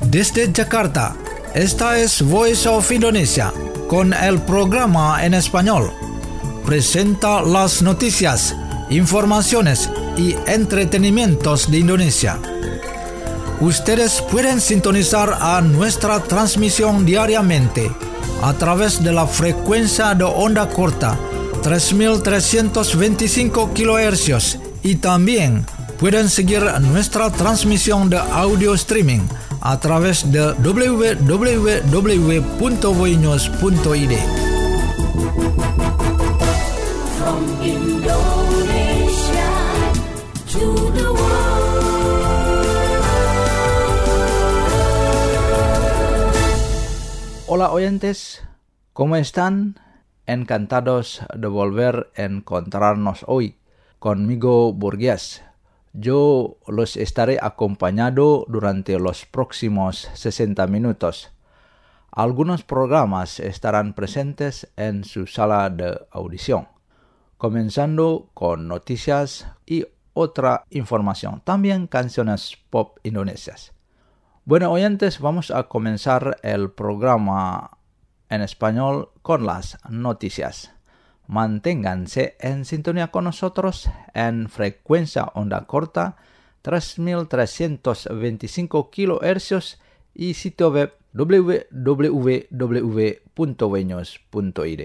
Desde Jakarta, esta es Voice of Indonesia, con el programa en español. Presenta las noticias, informaciones y entretenimientos de Indonesia. Ustedes pueden sintonizar a nuestra transmisión diariamente a través de la frecuencia de onda corta 3.325 kHz y también pueden seguir nuestra transmisión de audio streaming a través de www.voinews.id. From Indonesia to the world. Hola oyentes, ¿cómo están? Encantados de volver a encontrarnos hoy. Conmigo Burgués. Yo los estaré acompañando durante los próximos 60 minutos. Algunos programas estarán presentes en su sala de audición, comenzando con noticias y otra información, también canciones pop indonesias. Bueno, oyentes, vamos a comenzar el programa en español con las noticias. Manténganse en sintonía con nosotros en frecuencia onda corta 3.325 kHz y sitio web www.voinews.id.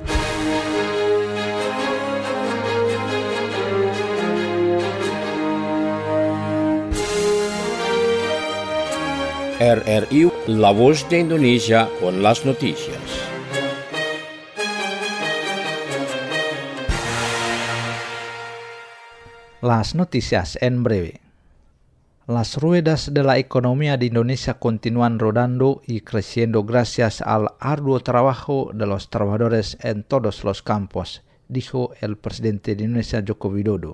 RRI, La Voz de Indonesia con las noticias. Las noticias en breve. Las ruedas de la economía de Indonesia continúan rodando y creciendo gracias al arduo trabajo de los trabajadores en todos los campos, dijo el presidente de Indonesia, Joko Widodo.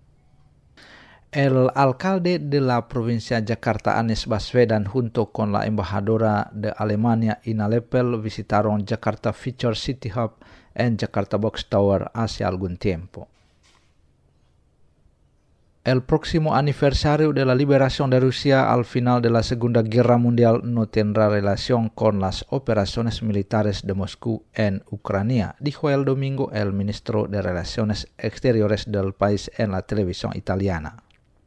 El alcalde de la provincia Jakarta, Anies Baswedan, junto con la embajadora de Alemania, Ina Lepel, visitaron Jakarta Future City Hub en Jakarta Box Tower hace algún tiempo. El próximo aniversario de la liberación de Rusia al final de la Segunda Guerra Mundial no tendrá relación con las operaciones militares de Moscú en Ucrania, dijo el domingo el ministro de Relaciones Exteriores del país en la televisión italiana.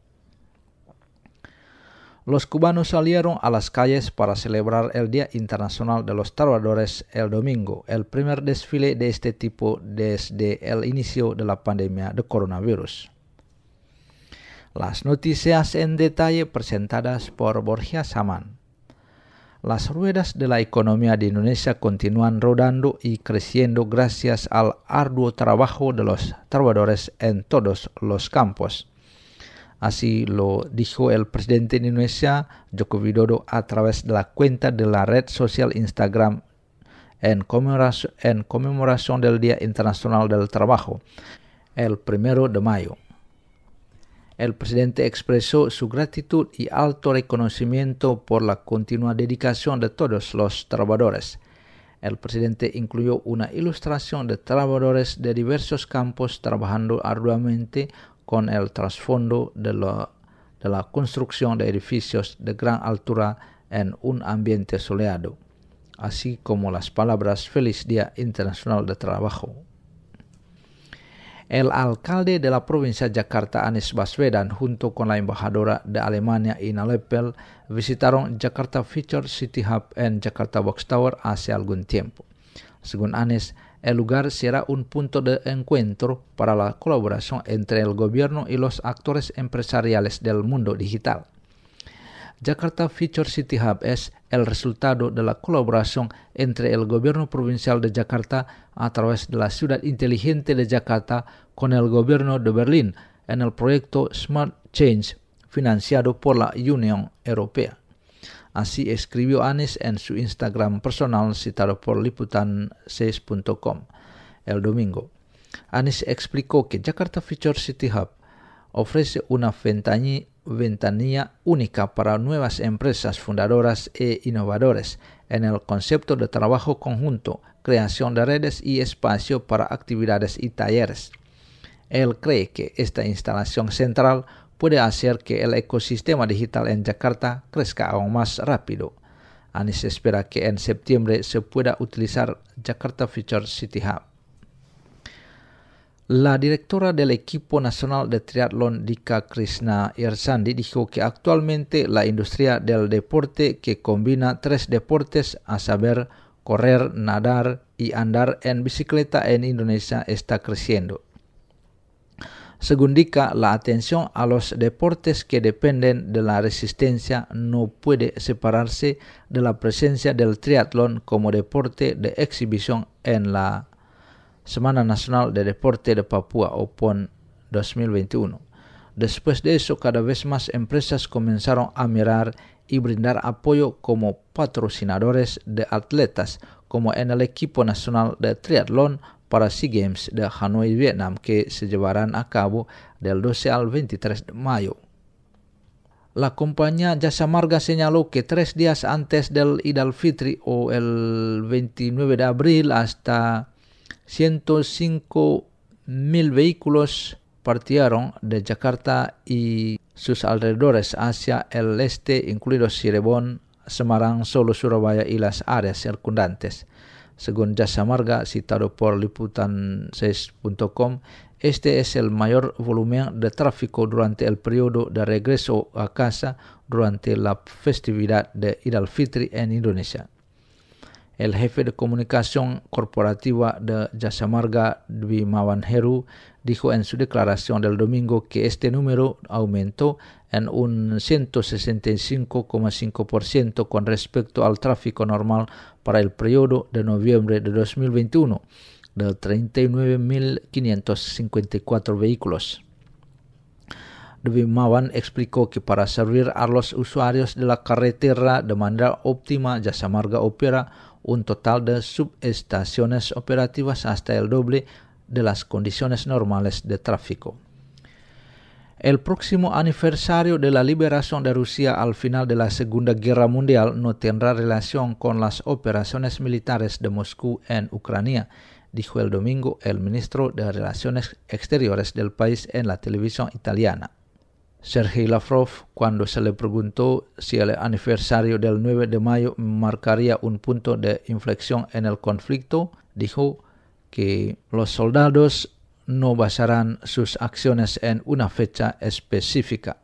Los cubanos salieron a las calles para celebrar el Día Internacional de los Trabajadores el domingo, el primer desfile de este tipo desde el inicio de la pandemia de coronavirus. Las noticias en detalle presentadas por Borja Saman. Las ruedas de la economía de Indonesia continúan rodando y creciendo gracias al arduo trabajo de los trabajadores en todos los campos. Así lo dijo el presidente de Indonesia, Joko Widodo, a través de la cuenta de la red social Instagram en conmemoración del Día Internacional del Trabajo, el 1 de mayo. El presidente expresó su gratitud y alto reconocimiento por la continua dedicación de todos los trabajadores. El presidente incluyó una ilustración de trabajadores de diversos campos trabajando arduamente con el trasfondo de la construcción de edificios de gran altura en un ambiente soleado, así como las palabras Feliz Día Internacional de Trabajo. El alcalde de la provincia Jakarta, Anies Baswedan, junto con la embajadora de Alemania, Ina Lepel, visitaron Jakarta Future City Hub en Jakarta Box Tower hace algún tiempo. Según Anies, el lugar será un punto de encuentro para la colaboración entre el gobierno y los actores empresariales del mundo digital. Jakarta Future City Hub es el resultado de la colaboración entre el gobierno provincial de Jakarta a través de la ciudad inteligente de Jakarta con el gobierno de Berlín en el proyecto Smart Change financiado por la Unión Europea. Así escribió Anies en su Instagram personal citado por liputan6.com el domingo. Anies explicó que Jakarta Future City Hub ofrece una ventanilla única para nuevas empresas fundadoras e innovadores en el concepto de trabajo conjunto, creación de redes y espacio para actividades y talleres. Él cree que esta instalación central puede hacer que el ecosistema digital en Jakarta crezca aún más rápido. Anies espera que en septiembre se pueda utilizar Jakarta Future City Hub. La directora del equipo nacional de triatlón Dika Krishna Irsandi dijo que actualmente la industria del deporte que combina 3 deportes, a saber correr, nadar y andar en bicicleta en Indonesia está creciendo. Según Dika, la atención a los deportes que dependen de la resistencia no puede separarse de la presencia del triatlón como deporte de exhibición en la Semana Nacional de Deporte de Papua o PON 2021. Después de eso, cada vez más empresas comenzaron a mirar y brindar apoyo como patrocinadores de atletas, como en el equipo nacional de triatlón para SEA Games de Hanoi, Vietnam, que se llevarán a cabo del 12 al 23 de mayo. La compañía Jasa Marga señaló que 3 días antes del Eid al-Fitri o el 29 de abril hasta 105.000 vehículos partieron de Jakarta y sus alrededores hacia el este, incluidos Cirebon, Semarang, Solo, Surabaya y las áreas circundantes. Según Jasa Marga, citado por liputan6.com, este es el mayor volumen de tráfico durante el periodo de regreso a casa durante la festividad de Eid al-Fitri en Indonesia. El jefe de comunicación corporativa de Jasa Marga, Dwi Mawan Heru, dijo en su declaración del domingo que este número aumentó en un 165,5% con respecto al tráfico normal para el periodo de noviembre de 2021, de 39.554 vehículos. Dwi Mawan explicó que para servir a los usuarios de la carretera de manera óptima, Jasa Marga opera un total de subestaciones operativas hasta el doble de las condiciones normales de tráfico. El próximo aniversario de la liberación de Rusia al final de la Segunda Guerra Mundial no tendrá relación con las operaciones militares de Moscú en Ucrania, dijo el domingo el ministro de Relaciones Exteriores del país en la televisión italiana. Sergei Lavrov, cuando se le preguntó si el aniversario del 9 de mayo marcaría un punto de inflexión en el conflicto, dijo que los soldados no basarán sus acciones en una fecha específica.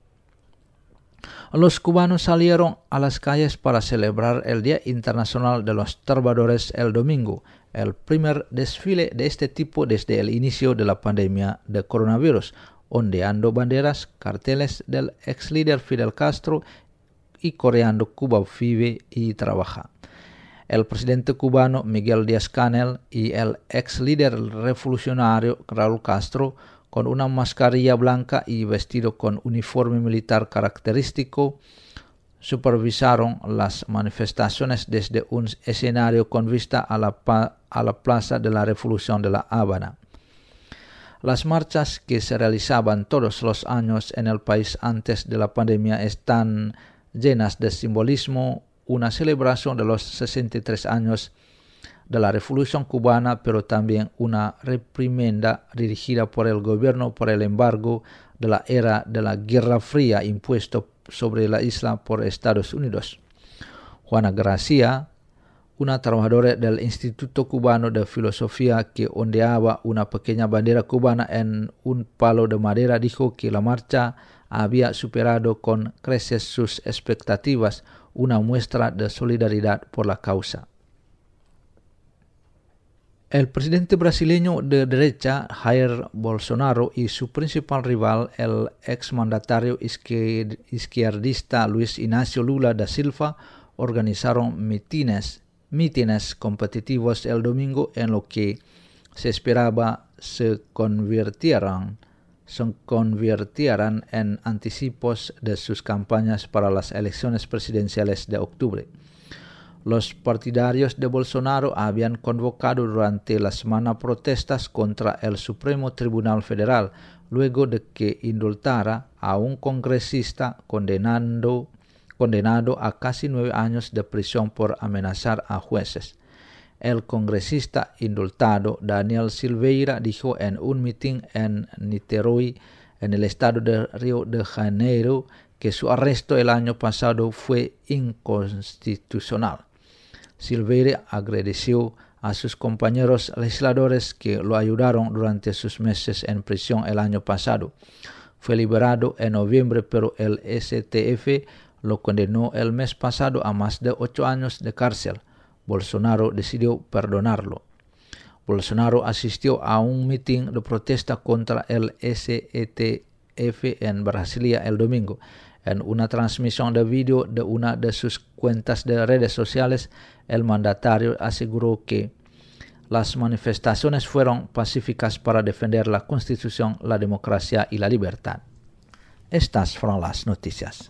Los cubanos salieron a las calles para celebrar el Día Internacional de los Trovadores el domingo, el primer desfile de este tipo desde el inicio de la pandemia de coronavirus, ondeando banderas, carteles del ex líder Fidel Castro y coreando Cuba vive y trabaja. El presidente cubano Miguel Díaz-Canel y el ex líder revolucionario Raúl Castro, con una mascarilla blanca y vestido con uniforme militar característico, supervisaron las manifestaciones desde un escenario con vista a la Plaza de la Revolución de La Habana. Las marchas que se realizaban todos los años en el país antes de la pandemia están llenas de simbolismo, una celebración de los 63 años de la Revolución Cubana, pero también una reprimenda dirigida por el gobierno por el embargo de la era de la Guerra Fría impuesto sobre la isla por Estados Unidos. Juana Gracia, una trabajadora del Instituto Cubano de Filosofía que ondeaba una pequeña bandera cubana en un palo de madera, dijo que la marcha había superado con creces sus expectativas, una muestra de solidaridad por la causa. El presidente brasileño de derecha, Jair Bolsonaro, y su principal rival, el exmandatario izquierdista Luis Inácio Lula da Silva, organizaron mítines competitivos el domingo en lo que se esperaba se convirtieran en anticipos de sus campañas para las elecciones presidenciales de octubre. Los partidarios de Bolsonaro habían convocado durante la semana protestas contra el Supremo Tribunal Federal, luego de que indultara a un congresista condenado a casi 9 años de prisión por amenazar a jueces. El congresista indultado Daniel Silveira dijo en un mitin en Niterói en el estado de Río de Janeiro que su arresto el año pasado fue inconstitucional. Silveira agradeció a sus compañeros legisladores que lo ayudaron durante sus meses en prisión el año pasado. Fue liberado en noviembre, pero el STF lo condenó el mes pasado a más de 8 años de cárcel. Bolsonaro decidió perdonarlo. Bolsonaro asistió a un mitin de protesta contra el STF en Brasilia el domingo. En una transmisión de vídeo de una de sus cuentas de redes sociales, el mandatario aseguró que las manifestaciones fueron pacíficas para defender la Constitución, la democracia y la libertad. Estas fueron las noticias.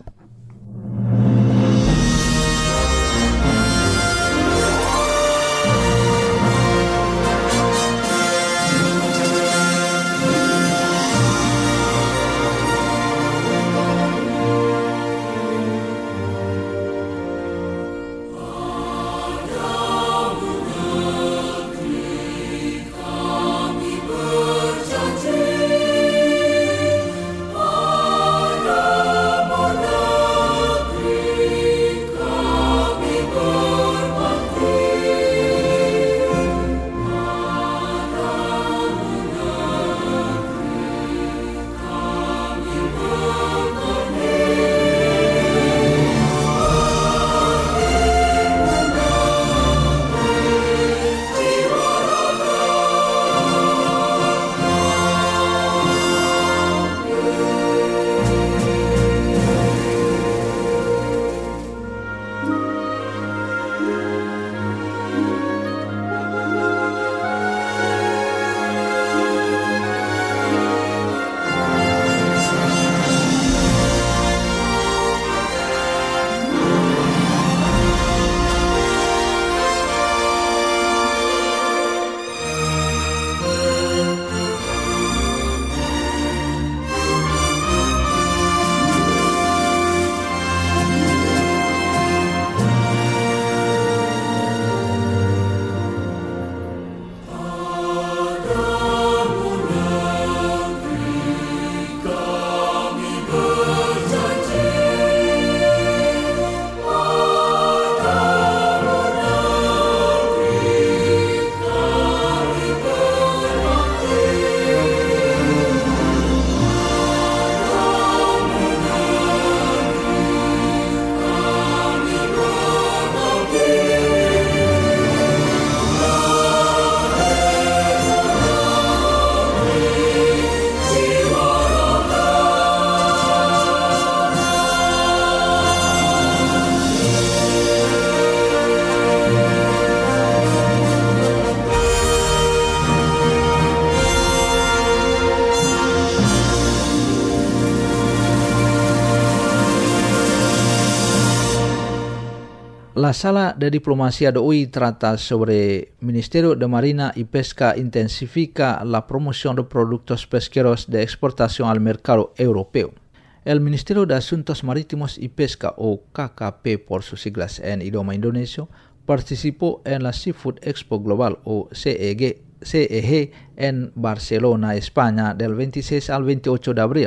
La Sala de Diplomacia de hoy trata sobre Ministerio de Marina y Pesca intensifica la promoción de productos pesqueros de exportación al mercado europeo. El Ministerio de Asuntos Marítimos y Pesca, o KKP por sus siglas en idioma indonesio, participó en la Seafood Expo Global, o CEG, en Barcelona, España, del 26 al 28 de abril.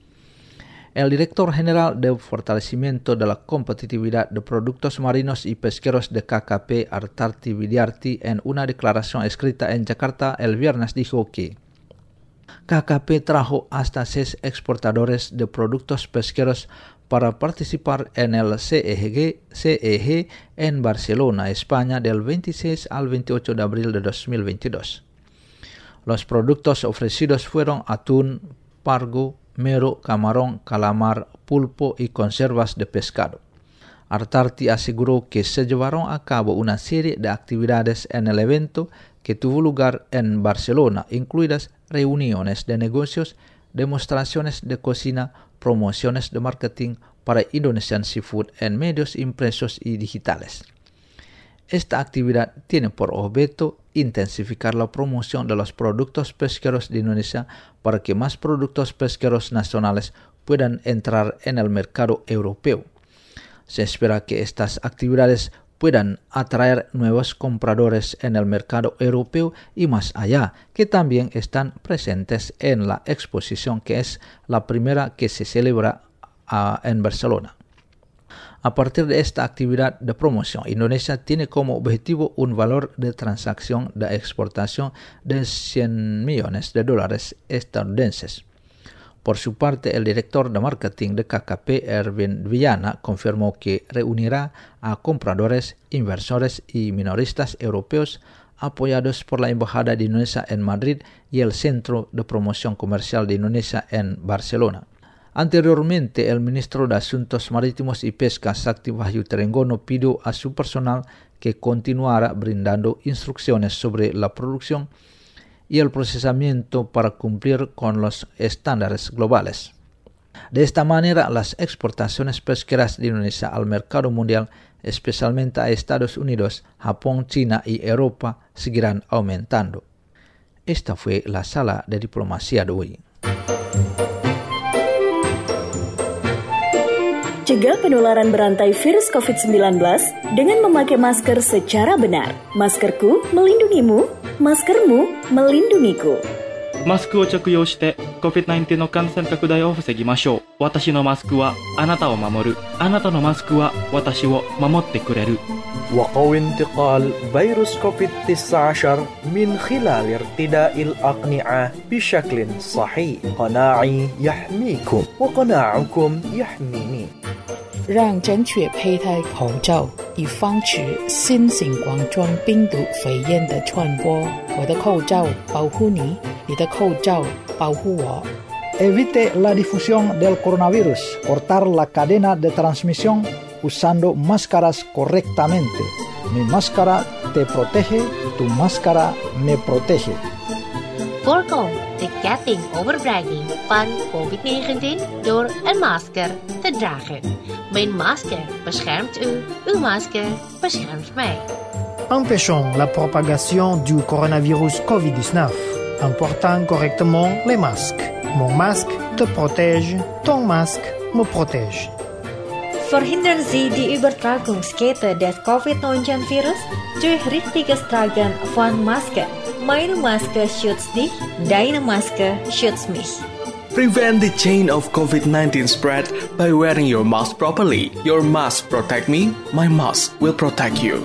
El director general de Fortalecimiento de la Competitividad de Productos Marinos y Pesqueros de KKP, Artarti Widiarti, en una declaración escrita en Jakarta el viernes dijo que KKP trajo hasta 6 exportadores de productos pesqueros para participar en el CEG en Barcelona, España, del 26 al 28 de abril de 2022. Los productos ofrecidos fueron atún, pargo, mero, camarón, calamar, pulpo y conservas de pescado. Artarti aseguró que se llevaron a cabo una serie de actividades en el evento que tuvo lugar en Barcelona, incluidas reuniones de negocios, demostraciones de cocina, promociones de marketing para Indonesian Seafood en medios impresos y digitales. Esta actividad tiene por objeto intensificar la promoción de los productos pesqueros de Indonesia para que más productos pesqueros nacionales puedan entrar en el mercado europeo. Se espera que estas actividades puedan atraer nuevos compradores en el mercado europeo y más allá, que también están presentes en la exposición, que es la primera que se celebra en Barcelona. A partir de esta actividad de promoción, Indonesia tiene como objetivo un valor de transacción de exportación de $100 millones estadounidenses. Por su parte, el director de marketing de KKP, Erwin Viana, confirmó que reunirá a compradores, inversores y minoristas europeos apoyados por la Embajada de Indonesia en Madrid y el Centro de Promoción Comercial de Indonesia en Barcelona. Anteriormente, el ministro de Asuntos Marítimos y Pesca, Sakti Wahyu Trenggono, pidió a su personal que continuara brindando instrucciones sobre la producción y el procesamiento para cumplir con los estándares globales. De esta manera, las exportaciones pesqueras de Indonesia al mercado mundial, especialmente a Estados Unidos, Japón, China y Europa, seguirán aumentando. Esta fue la sala de diplomacia de hoy. Cegah penularan berantai virus COVID-19 dengan memakai masker secara benar. Maskerku melindungimu, maskermu melindungiku. マスクを着用して COVID-19 の感染拡大を防ぎましょう。私のマスクはあなたを守る。あなたのマスクは私を守ってくれる。 وقوي انتقال فيروس كوفيد-19 من خلال ارتداء الأقنعة بشكل صحيح. قناعي يحميكم وقناعكم يحميني. 让正确佩戴口罩，以防止新型冠状病毒肺炎的传播。我的口罩保护你，你的口罩保护我。 Evite la difusión del coronavirus. Cortar la cadena de transmisión usando máscaras correctamente. Mi máscara te protege, tu máscara me protege. Voorkom de ketting overbrenging van COVID-19 door een masker te dragen. Mijn masker beschermt u, uw masker beschermt mij. Empêchons la propagation du coronavirus COVID-19 en portant correctement les masques. Mon masque te protège, ton masque me protège. Verhindern Sie die Übertragungskette des Covid-19-Virus durch richtiges Tragen von Masken. Meine Maske schützt dich, deine Maske schützt mich. Prevent the chain of COVID-19 spread by wearing your mask properly. Your mask protect me, my mask will protect you.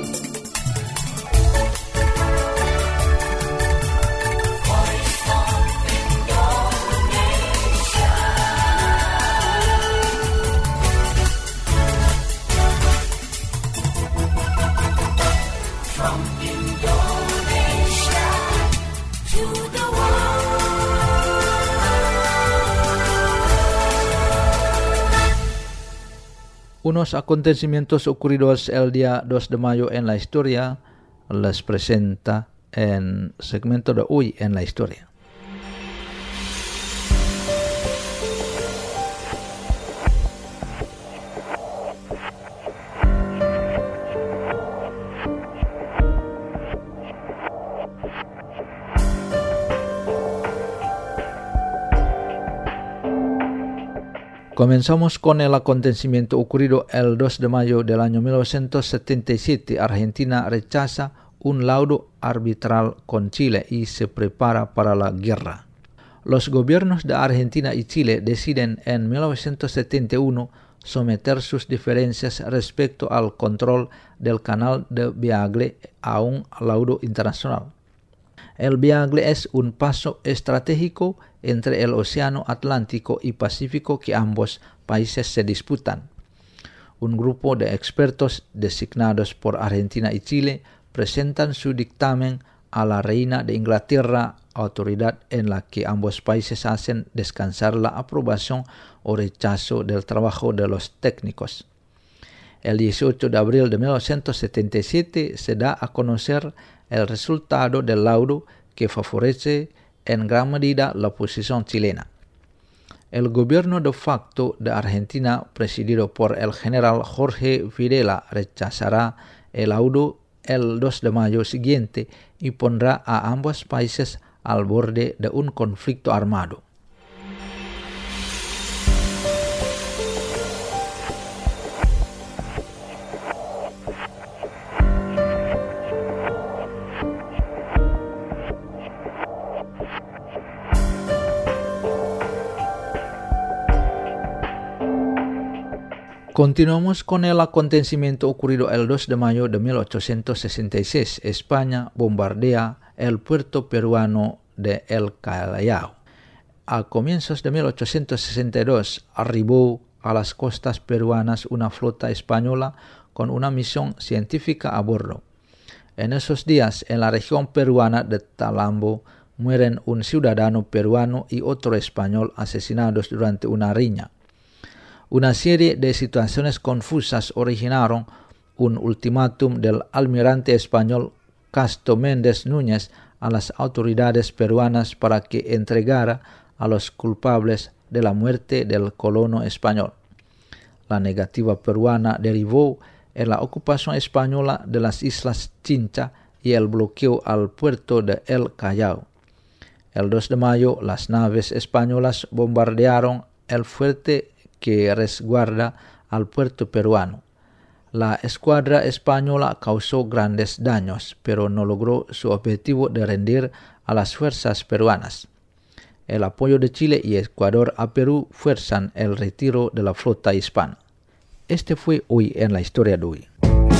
Unos acontecimientos ocurridos el día 2 de mayo en la historia les presenta en segmento de hoy en la historia. Comenzamos con el acontecimiento ocurrido el 2 de mayo del año 1977. Argentina rechaza un laudo arbitral con Chile y se prepara para la guerra. Los gobiernos de Argentina y Chile deciden en 1971 someter sus diferencias respecto al control del canal de Beagle a un laudo internacional. El Beagle es un paso estratégico entre el Océano Atlántico y Pacífico que ambos países se disputan. Un grupo de expertos designados por Argentina y Chile presentan su dictamen a la Reina de Inglaterra, autoridad en la que ambos países hacen descansar la aprobación o rechazo del trabajo de los técnicos. El 18 de abril de 1977 se da a conocer el resultado del laudo que favorece en gran medida la posición chilena. El gobierno de facto de Argentina, presidido por el general Jorge Videla, rechazará el laudo el 2 de mayo siguiente y pondrá a ambos países al borde de un conflicto armado. Continuamos con el acontecimiento ocurrido el 2 de mayo de 1866. España bombardea el puerto peruano de El Callao. A comienzos de 1862 arribó a las costas peruanas una flota española con una misión científica a bordo. En esos días, en la región peruana de Talambo, mueren un ciudadano peruano y otro español asesinados durante una riña. Una serie de situaciones confusas originaron un ultimátum del almirante español Casto Méndez Núñez a las autoridades peruanas para que entregara a los culpables de la muerte del colono español. La negativa peruana derivó en la ocupación española de las Islas Chincha y el bloqueo al puerto de El Callao. El 2 de mayo, las naves españolas bombardearon el fuerte que resguarda al puerto peruano. La escuadra española causó grandes daños, pero no logró su objetivo de rendir a las fuerzas peruanas. El apoyo de Chile y Ecuador a Perú fuerzan el retiro de la flota hispana. Este fue Hoy en la Historia de hoy.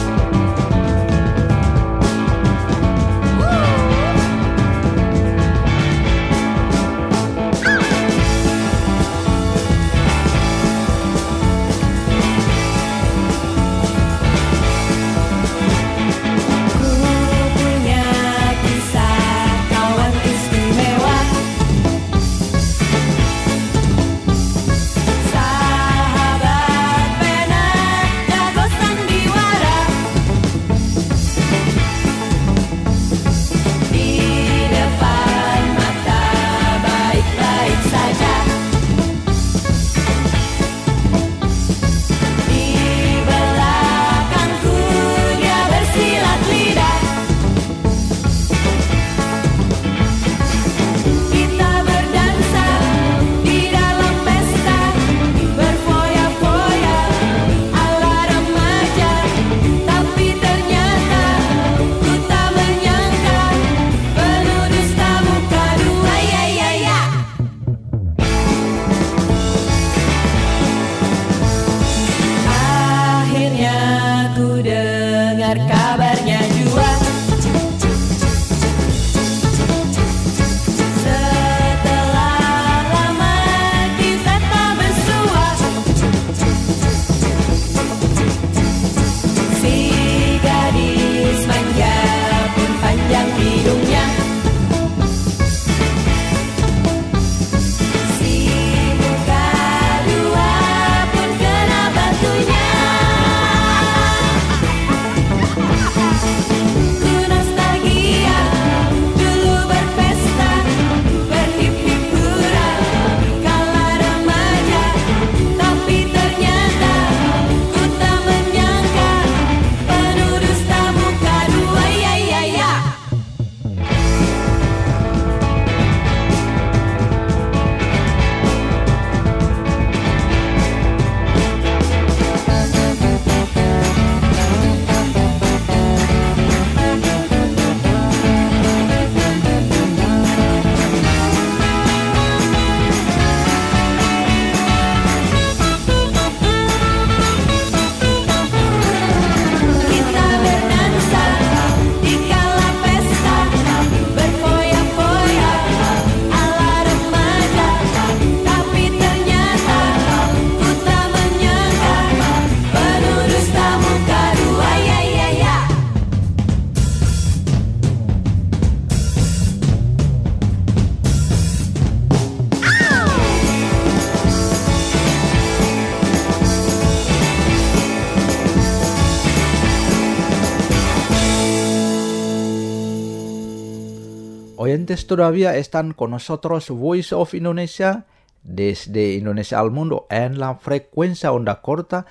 Oyentes todavía están con nosotros Voice of Indonesia desde Indonesia al mundo en la frecuencia onda corta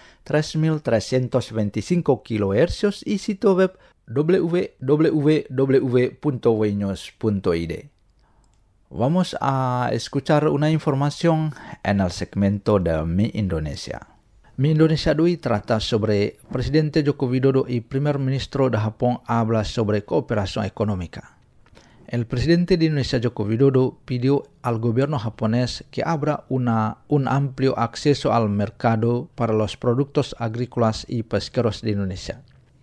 3325 kHz y sitio web www.wnews.id. Vamos a escuchar una información en el segmento de Mi Indonesia. Mi Indonesia hoy trata sobre Presidente Joko Widodo y Primer Ministro de Japón habla sobre cooperación económica. El presidente de Indonesia, Joko Widodo, pidió al gobierno japonés que abra un amplio acceso al mercado para los productos agrícolas y pesqueros de Indonesia.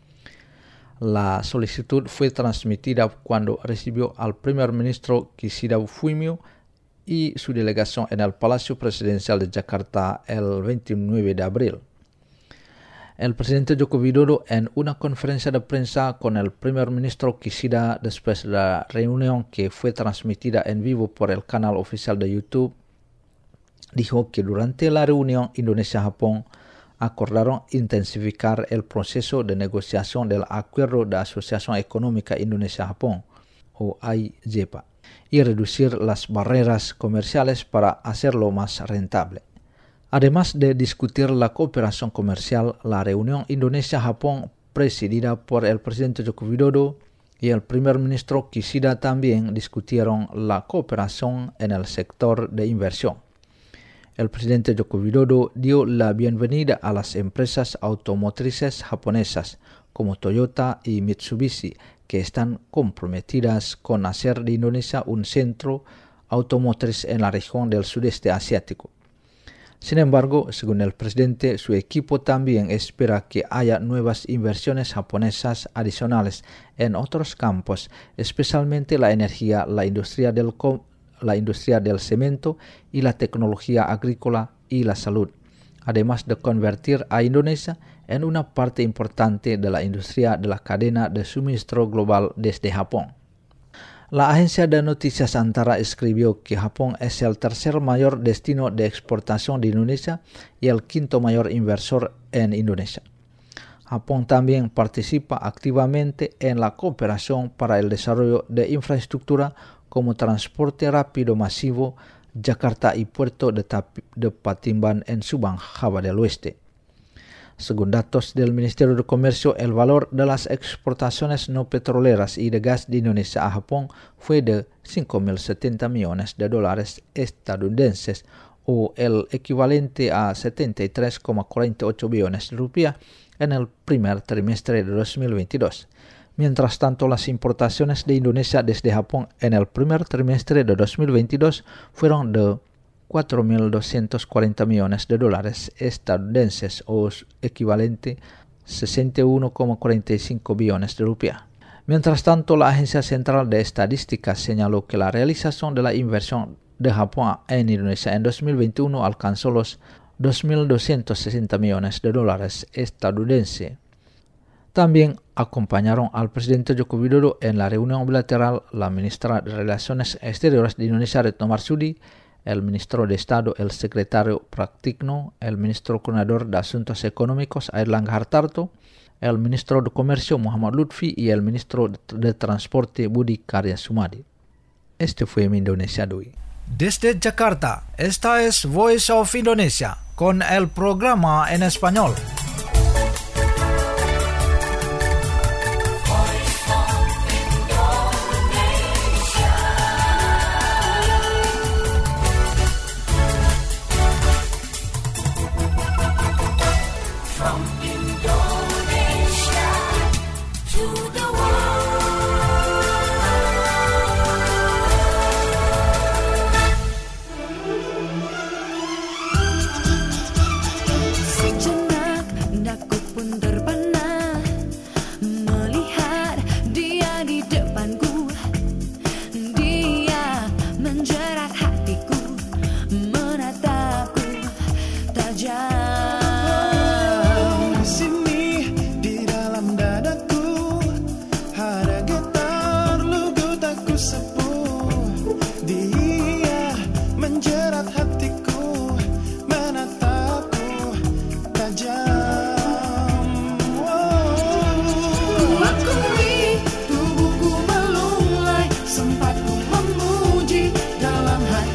La solicitud fue transmitida cuando recibió al primer ministro Kishida Fumio y su delegación en el Palacio Presidencial de Jakarta el 29 de abril. El presidente Joko Widodo, en una conferencia de prensa con el primer ministro Kishida después de la reunión que fue transmitida en vivo por el canal oficial de YouTube, dijo que durante la reunión Indonesia-Japón acordaron intensificar el proceso de negociación del Acuerdo de Asociación Económica Indonesia-Japón, o AIJEPA, y reducir las barreras comerciales para hacerlo más rentable. Además de discutir la cooperación comercial, la reunión Indonesia-Japón, presidida por el presidente Joko Widodo y el primer ministro Kishida, también discutieron la cooperación en el sector de inversión. El presidente Joko Widodo dio la bienvenida a las empresas automotrices japonesas como Toyota y Mitsubishi, que están comprometidas con hacer de Indonesia un centro automotriz en la región del sudeste asiático. Sin embargo, según el presidente, su equipo también espera que haya nuevas inversiones japonesas adicionales en otros campos, especialmente la energía, la industria del cemento y la tecnología agrícola y la salud, además de convertir a Indonesia en una parte importante de la industria de la cadena de suministro global desde Japón. La agencia de noticias Antara escribió que Japón es el tercer mayor destino de exportación de Indonesia y el quinto mayor inversor en Indonesia. Japón también participa activamente en la cooperación para el desarrollo de infraestructura como transporte rápido masivo, Jakarta y puerto de Patimban en Subang, Java del Oeste. Según datos del Ministerio de Comercio, el valor de las exportaciones no petroleras y de gas de Indonesia a Japón fue de 5.070 millones de dólares estadounidenses, o el equivalente a 73,48 billones de rupias en el primer trimestre de 2022. Mientras tanto, las importaciones de Indonesia desde Japón en el primer trimestre de 2022 fueron de 4.240 millones de dólares estadounidenses, o equivalente a 61,45 billones de rupias. Mientras tanto, la Agencia Central de Estadística señaló que la realización de la inversión de Japón en Indonesia en 2021 alcanzó los 2.260 millones de dólares estadounidenses. También acompañaron al presidente Joko Widodo en la reunión bilateral la ministra de Relaciones Exteriores de Indonesia, Retno Marsudi, el ministro de Estado, el secretario Praktikno, el ministro coordinador de Asuntos Económicos, Airlangga Hartarto, el ministro de Comercio, Muhammad Lutfi, y el ministro de Transporte, Budi Karya Sumadi. Este fue mi Indonesia de hoy. Desde Jakarta, esta es Voice of Indonesia, con el programa en español. Tubuhku melulai, sempat ku memuji dalam hati.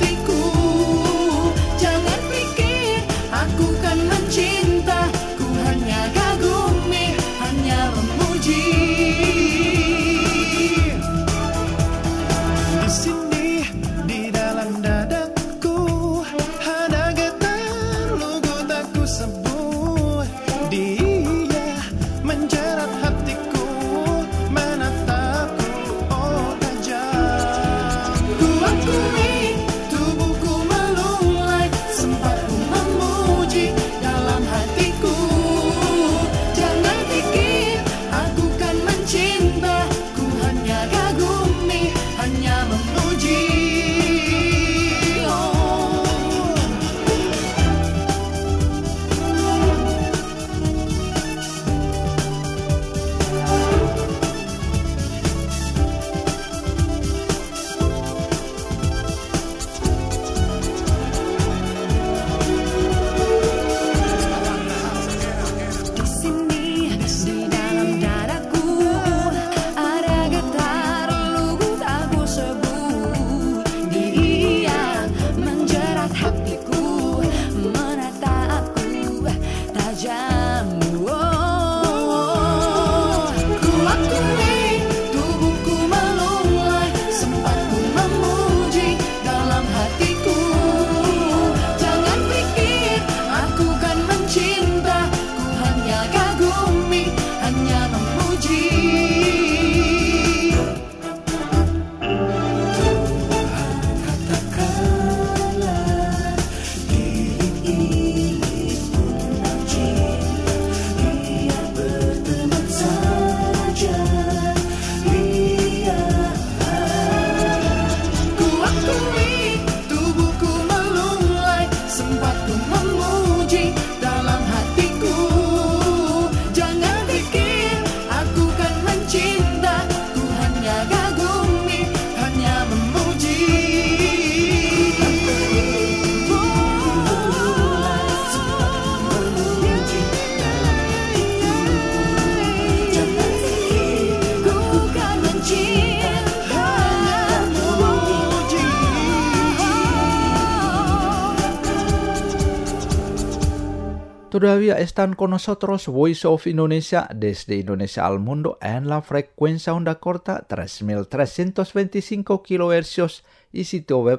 Todavía están con nosotros Voice of Indonesia desde Indonesia al mundo en la frecuencia onda corta 3325 kHz y sitio web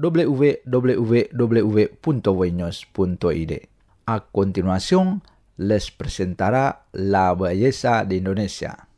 www.voinews.id. A continuación, les presentará La Belleza de Indonesia.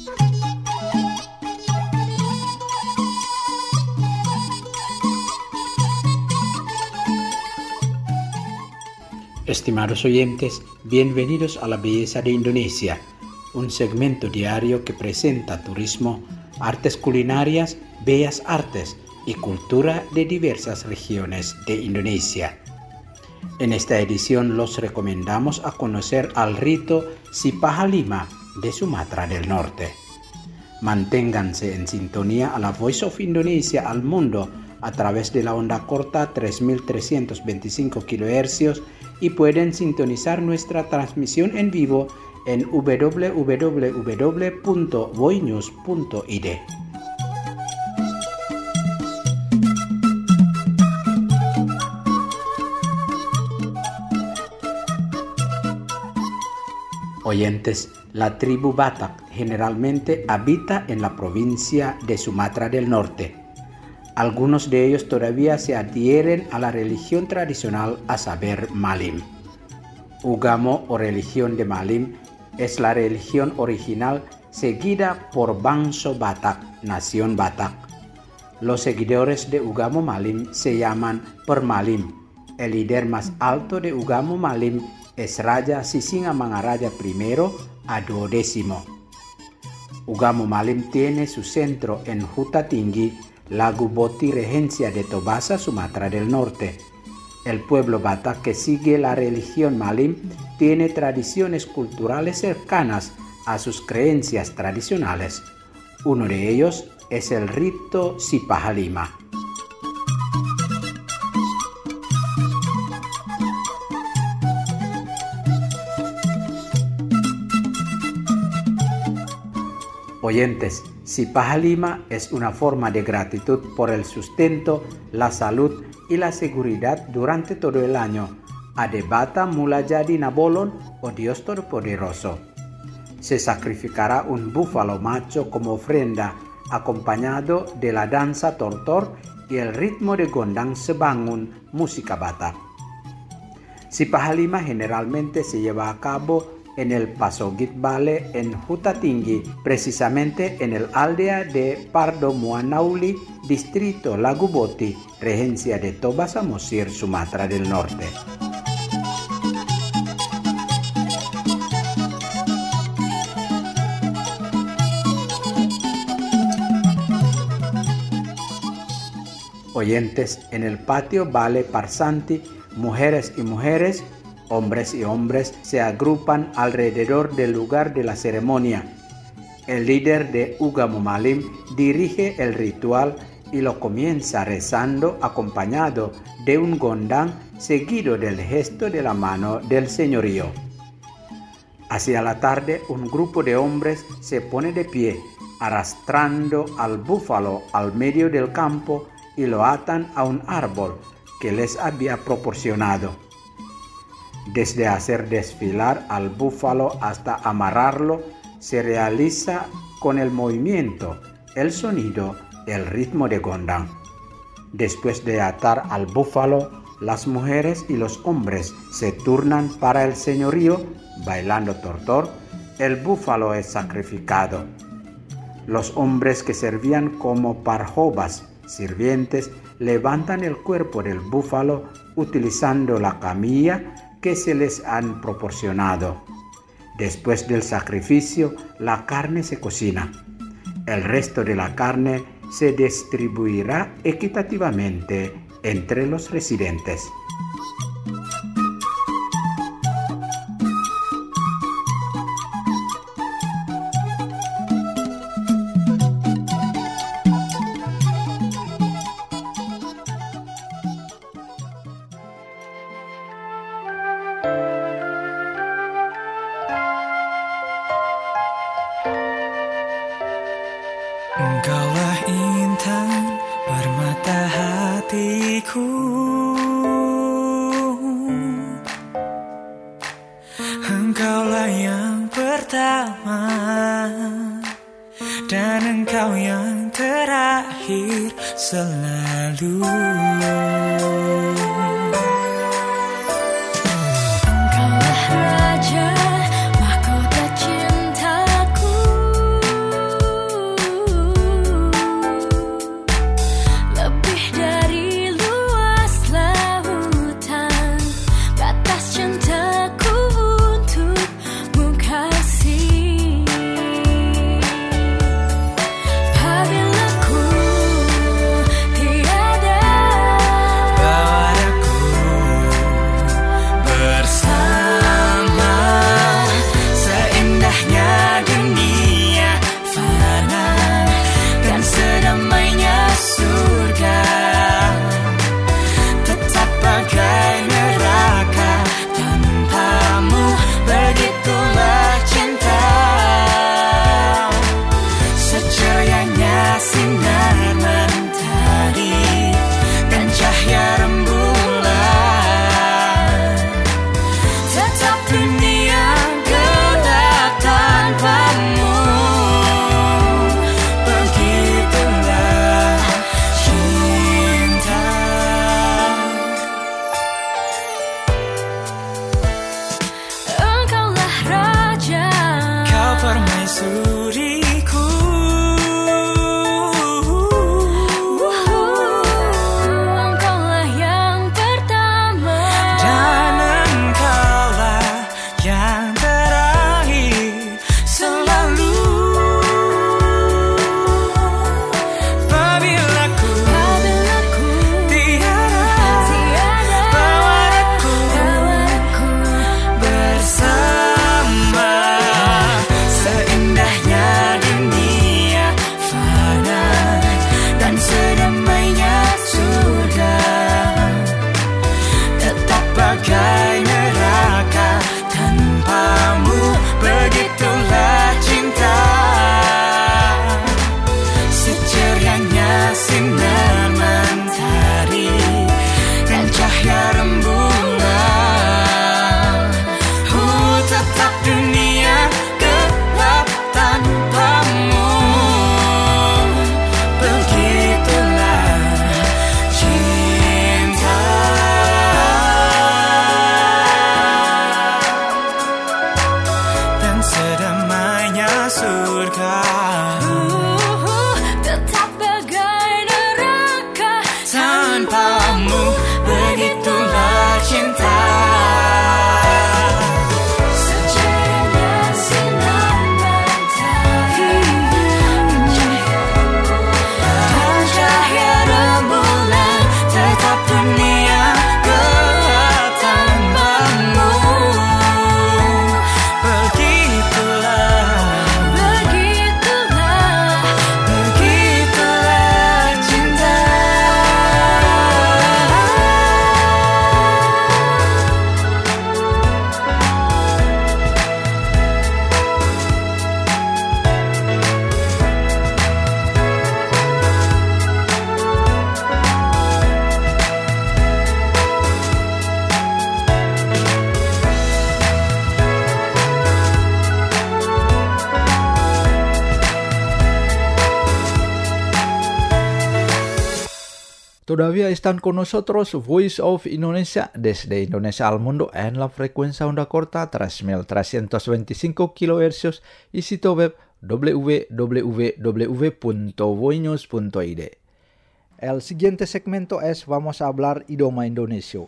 Estimados oyentes, bienvenidos a La Belleza de Indonesia, un segmento diario que presenta turismo, artes culinarias, bellas artes y cultura de diversas regiones de Indonesia. En esta edición los recomendamos a conocer al rito Sipahalima de Sumatra del Norte. Manténganse en sintonía a la Voice of Indonesia al mundo a través de la onda corta 3325 kHz y pueden sintonizar nuestra transmisión en vivo en www.voinews.id. Oyentes, la tribu Batak generalmente habita en la provincia de Sumatra del Norte. Algunos de ellos todavía se adhieren a la religión tradicional, a saber, Malim. Ugamo o religión de Malim es la religión original seguida por Bangsa Batak, nación Batak. Los seguidores de Ugamo Malim se llaman Permalim. El líder más alto de Ugamo Malim es Raja Sisingamangaraja I a 12. Ugamo Malim tiene su centro en Huta Tinggi, Lagu Boti, regencia de Tobasa, Sumatra del Norte. El pueblo Batak que sigue la religión Malim tiene tradiciones culturales cercanas a sus creencias tradicionales. Uno de ellos es el rito Sipahalima. Oyentes, Sipahalima es una forma de gratitud por el sustento, la salud y la seguridad durante todo el año. Adebata Mula Jadi Nabolon o Dios Todopoderoso. Se sacrificará un búfalo macho como ofrenda, acompañado de la danza tortor y el ritmo de gondang sebangun, música Batak. Sipahalima generalmente se lleva a cabo en el Pasogit Vale en Huta Tinggi, precisamente en el aldea de Pardo Muanauli, distrito Lagu Boti, regencia de Toba Samosir, Sumatra del Norte. Oyentes, en el patio Vale Parsanti, mujeres y mujeres, hombres y hombres se agrupan alrededor del lugar de la ceremonia. El líder de Ugamo Malim dirige el ritual y lo comienza rezando acompañado de un gondang seguido del gesto de la mano del señorío. Hacia la tarde, un grupo de hombres se pone de pie, arrastrando al búfalo al medio del campo y lo atan a un árbol que les había proporcionado. Desde hacer desfilar al búfalo hasta amarrarlo, se realiza con el movimiento, el sonido, el ritmo de gondang. Después de atar al búfalo, las mujeres y los hombres se turnan para el señorío, bailando tortor. El búfalo es sacrificado. Los hombres que servían como parjobas, sirvientes, levantan el cuerpo del búfalo utilizando la camilla que se les han proporcionado. Después del sacrificio, la carne se cocina. El resto de la carne se distribuirá equitativamente entre los residentes. Engkaulah intan permata hatiku, selalu. Todavía están con nosotros Voice of Indonesia desde Indonesia al mundo en la frecuencia onda corta 3.325 kHz y sitio web www.voinews.id. El siguiente segmento es Vamos a hablar idioma Indonesia.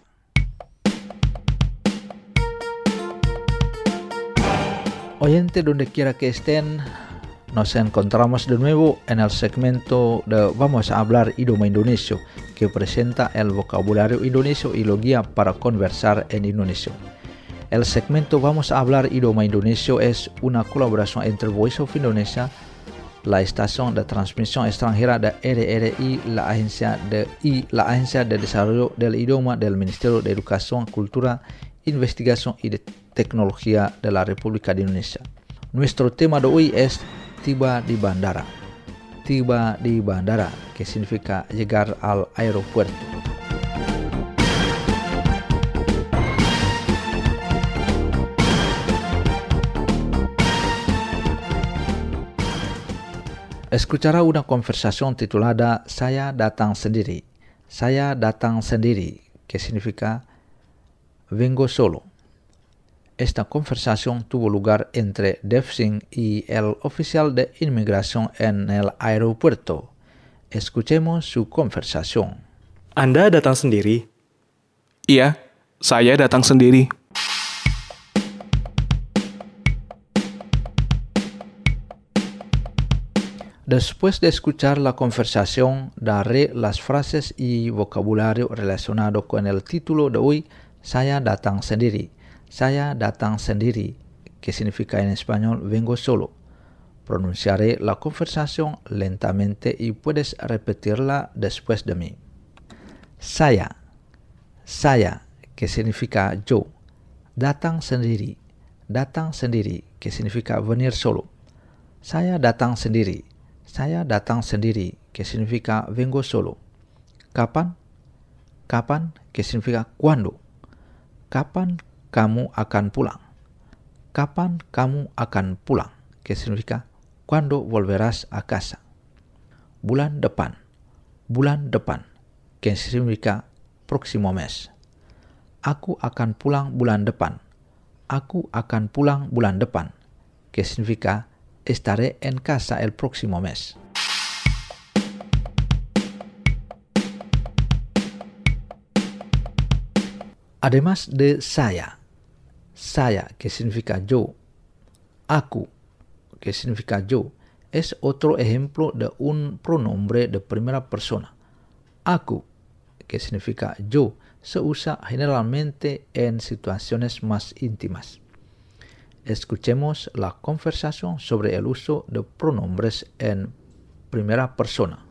Oyente donde quiera que estén, nos encontramos de nuevo en el segmento de Vamos a hablar idioma Indonesia, que presenta el vocabulario indonesio y la guía para conversar en Indonesia. El segmento Vamos a hablar idioma Indonesia es una colaboración entre Voice of Indonesia, la estación de transmisión extranjera de RRI, la agencia de desarrollo del idioma del Ministerio de Educación, Cultura, Investigación y de Tecnología de la República de Indonesia. Nuestro tema de hoy es tiba di bandara. Tiba di bandara, que significa llegar al aeropuerto. escuchará una conversación titulada Saya datang sendiri. Saya datang sendiri, que significa vengo solo. Esta conversación tuvo lugar entre Devsing y el oficial de inmigración en el aeropuerto. Escuchemos su conversación. Anda datang sendiri? Iya, saya datang sendiri. Después de escuchar la conversación, daré las frases y vocabulario relacionado con el título de hoy, Saya datang sendiri. Saya datang sendiri, que significa en español vengo solo. Pronunciaré la conversación lentamente y puedes repetirla después de mí. Saya, que significa yo. Datang sendiri, que significa venir solo. Saya datang sendiri, que significa vengo solo. Kapan, que significa cuándo. Kapan kamu akan pulang. Kapan kamu akan pulang, que significa cuándo volverás a casa. Bulan depan, que significa próximo mes. Aku akan pulang bulan depan. Aku akan pulang bulan depan, que significa estaré en casa el próximo mes. Además de saya, que significa yo, aku, que significa yo, es otro ejemplo de un pronombre de primera persona. Aku, que significa yo, se usa generalmente en situaciones más íntimas. Escuchemos la conversación sobre el uso de pronombres en primera persona.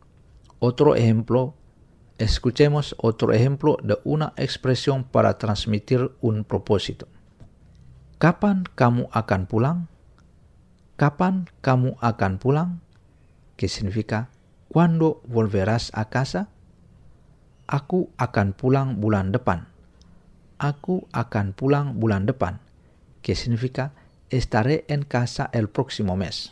Escuchemos otro ejemplo de una expresión para transmitir un propósito. Kapan kamu akan pulang? Kapan kamu akan pulang? Que significa ¿cuándo volverás a casa? Aku akan pulang bulan depan. Aku akan pulang bulan depan, que significa estaré en casa el próximo mes.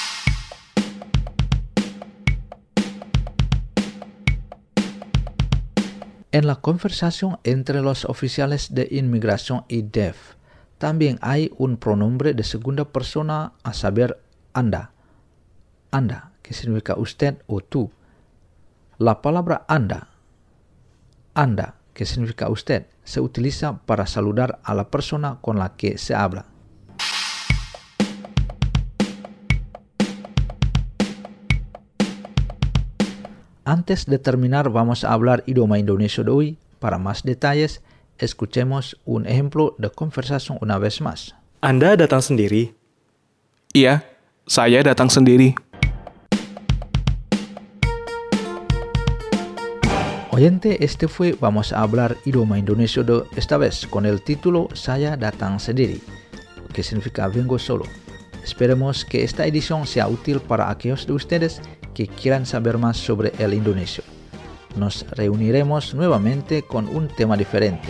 En la conversación entre los oficiales de inmigración y Dev, también hay un pronombre de segunda persona, a saber Anda. Anda, que significa usted o tú. La palabra Anda, que significa usted, se utiliza para saludar a la persona con la que se habla. Antes de terminar, vamos a hablar idioma Indonesia de hoy. Para más detalles, escuchemos un ejemplo de conversación una vez más. Anda datang sendiri? Iya, saya datang sendiri. Oyente, este fue Vamos a hablar idioma Indonesia de esta vez con el título Saya datang sendiri, que significa vengo solo. Esperemos que esta edición sea útil para aquellos de ustedes que quieran saber más sobre el indonesio. Nos reuniremos nuevamente con un tema diferente.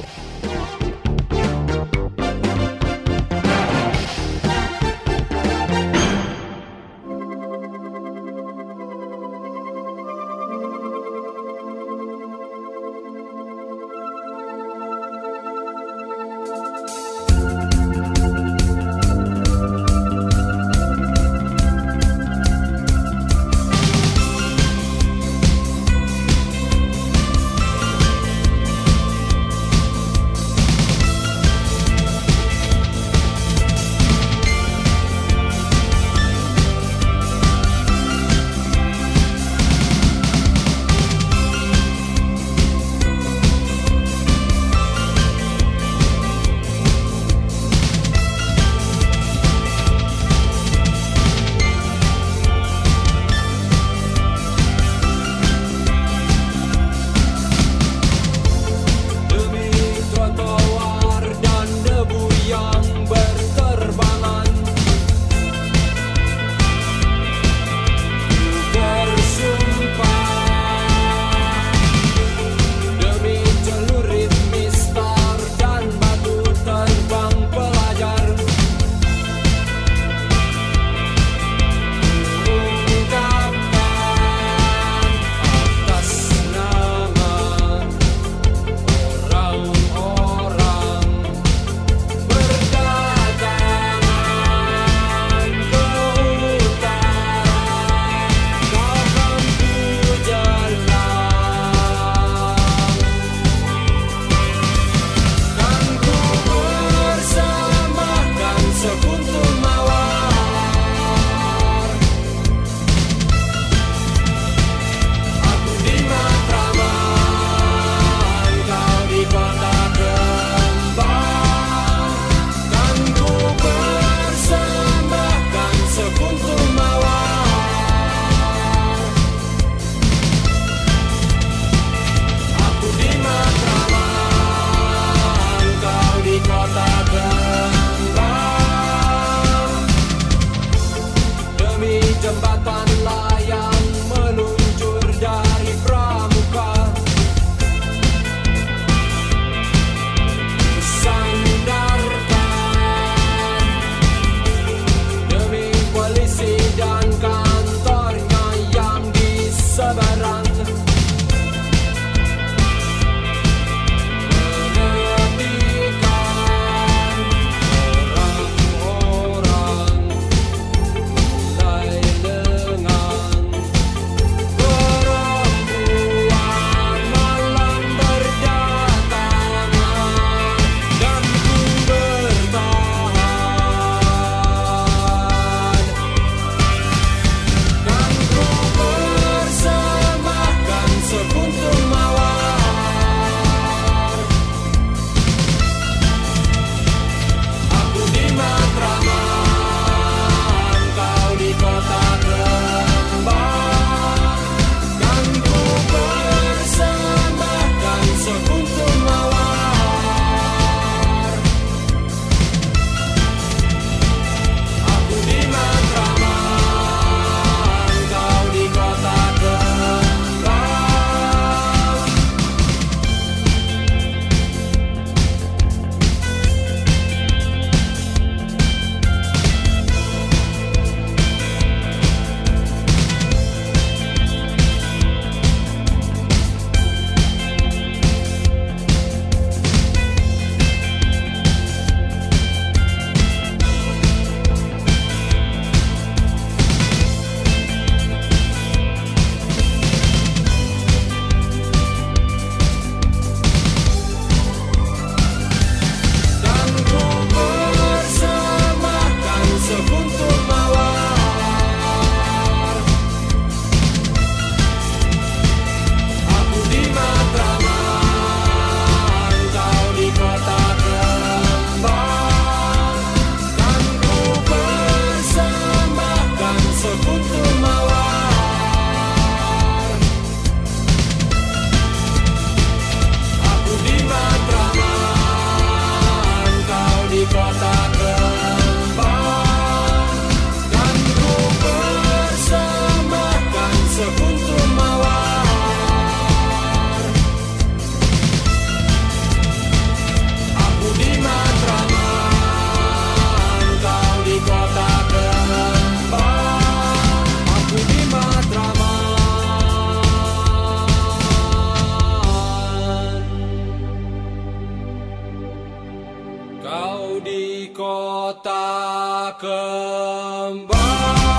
Kota Kembang.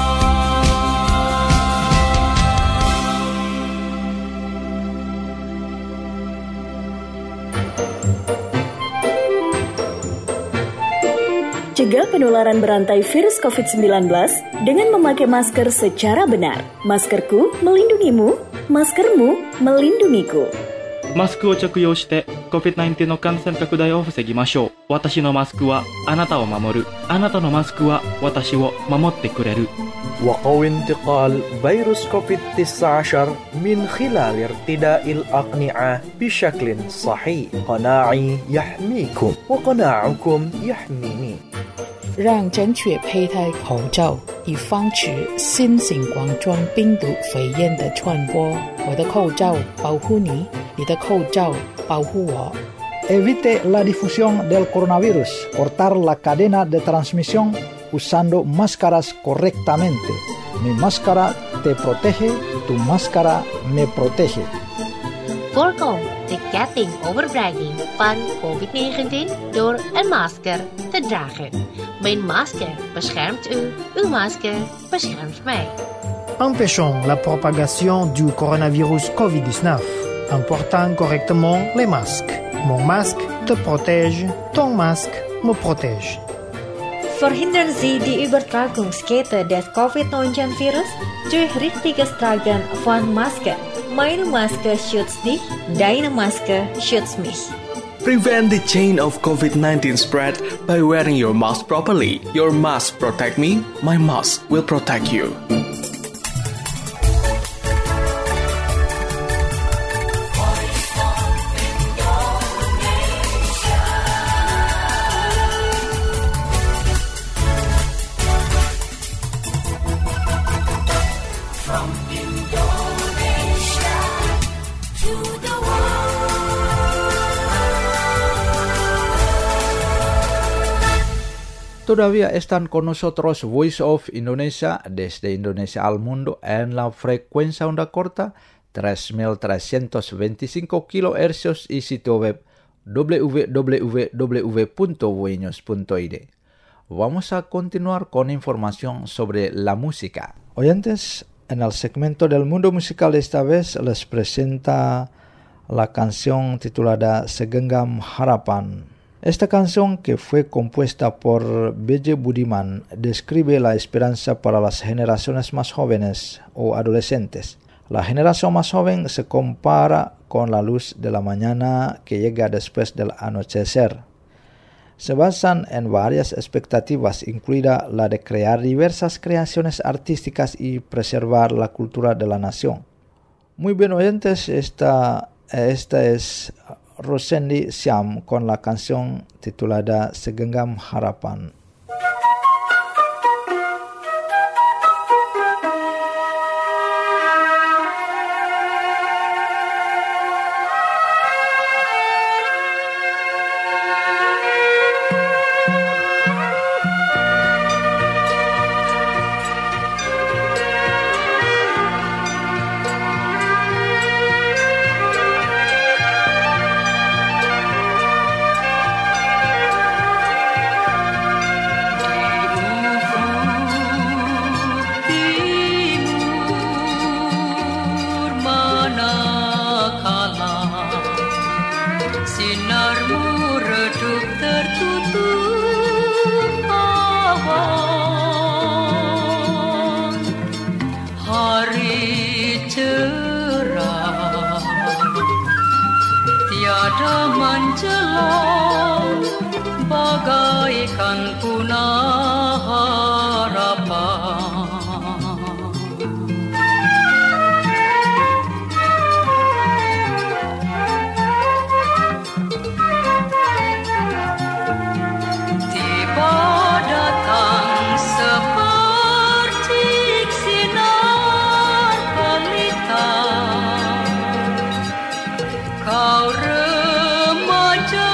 Cegah penularan berantai virus COVID-19 dengan memakai masker secara benar. Maskerku melindungimu, maskermu melindungiku. マスクを着用して COVID-19 の感染拡大を防ぎましょう。私のマスクはあなたを守る。あなたのマスクは私を守ってくれる。 وقوي انتقال فيروس كوفيد-19 من خلال ارتداء الأقنعة بشكل صحيح. قناعي يحميكم وقناعكم يحميني. 让正确佩戴口罩，以防止新型冠状病毒肺炎的传播。我的口罩保护你，你的口罩保护我。 Evite la difusión del coronavirus. Cortar la cadena de transmisión usando máscaras correctamente. Mi máscara te protege, tu máscara me protege. Voorkom de ketting overbregging van COVID-19 door een masker te dragen. Mijn masker beschermt u, uw masker beschermt mij. Empêchons la propagation du coronavirus COVID-19 en portant correctement les masques. Mon masque te protège, ton masque me protège. Verhindern Sie die Übertragungskette des Covid-19-Virus durch richtiges Tragen von Maske. Meine Maske schützt dich, deine Maske schützt mich. Prevent the chain of COVID-19 spread by wearing your mask properly. Your mask protect me, my mask will protect you. Todavía están con nosotros Voice of Indonesia desde Indonesia al mundo en la frecuencia onda corta 3325 kHz y sitio web www.voinews.id. Vamos a continuar con información sobre la música. Oyentes, en el segmento del mundo musical de esta vez les presenta la canción titulada Segenggam Harapan. Esta canción, que fue compuesta por B.J. Budiman, describe la esperanza para las generaciones más jóvenes o adolescentes. La generación más joven se compara con la luz de la mañana que llega después del anochecer. Se basan en varias expectativas, incluida la de crear diversas creaciones artísticas y preservar la cultura de la nación. Muy bien, oyentes, esta es Rosendi Siam con la canción titulada Segenggam Harapan. menjelang bagaikan punah harapan. Tiba datang seperti sinar pelita, kau remaja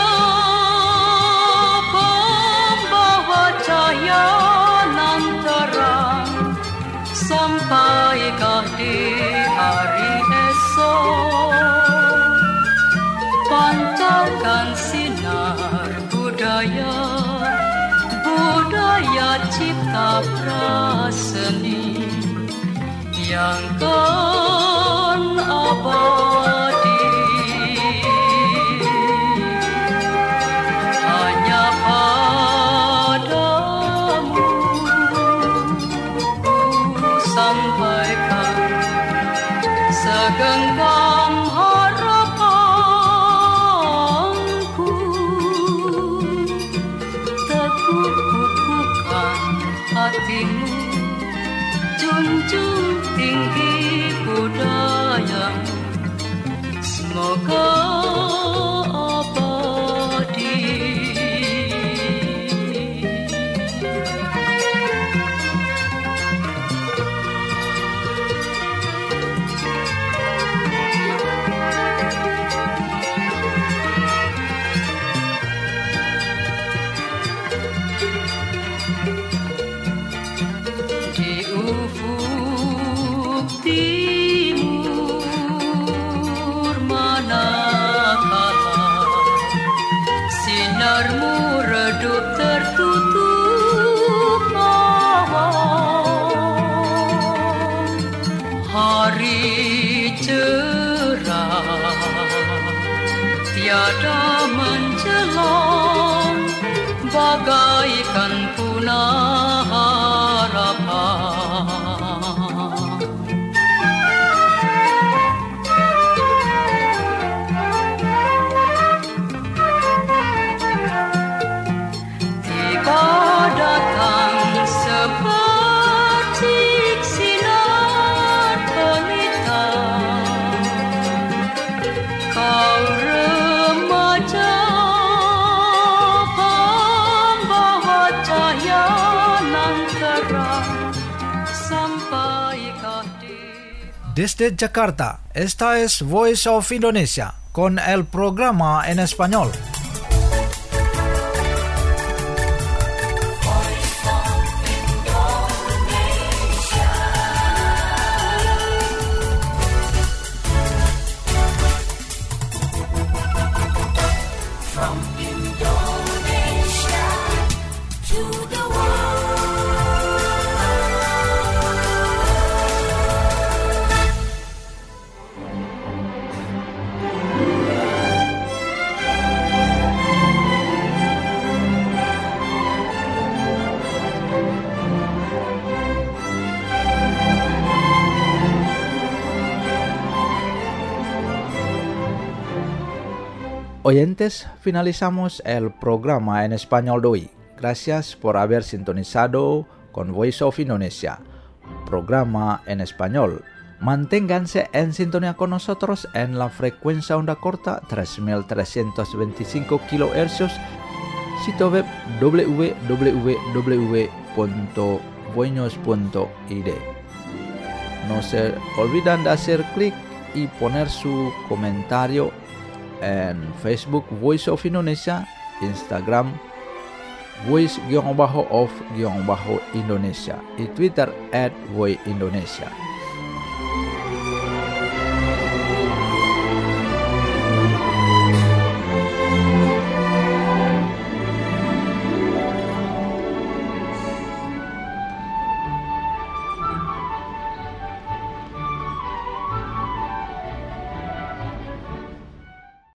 pembawa cahaya nan terang, sampaikah di hari esok pancarkan sinar budaya daya cipta praseni yang kan abadi. Hanya padamu ku sampaikan segenggam harapanku. Teguhkan hatimu, junjung tinggi budayamu, semoga abadi. Di ufuk timur manakala sinarmu redup tertutup awan, hari cerah tiada menjelang, bagaikan punah harapan. Tiba datang seperti sinar pelita, kau remaja pembawa cahaya nan terang sampaikah di. Desde Jakarta, esta es Voice of Indonesia con el programa en español. From Indonesia to the Oyentes, finalizamos el programa en español de hoy. Gracias por haber sintonizado con Voice of Indonesia, programa en español. Manténganse en sintonía con nosotros en la frecuencia onda corta 3325 kHz, sitio web www.voinos.id. No se olviden de hacer clic y poner su comentario en Facebook Voice of Indonesia, Instagram Voice_of_Indonesia y Twitter @voiceindonesia.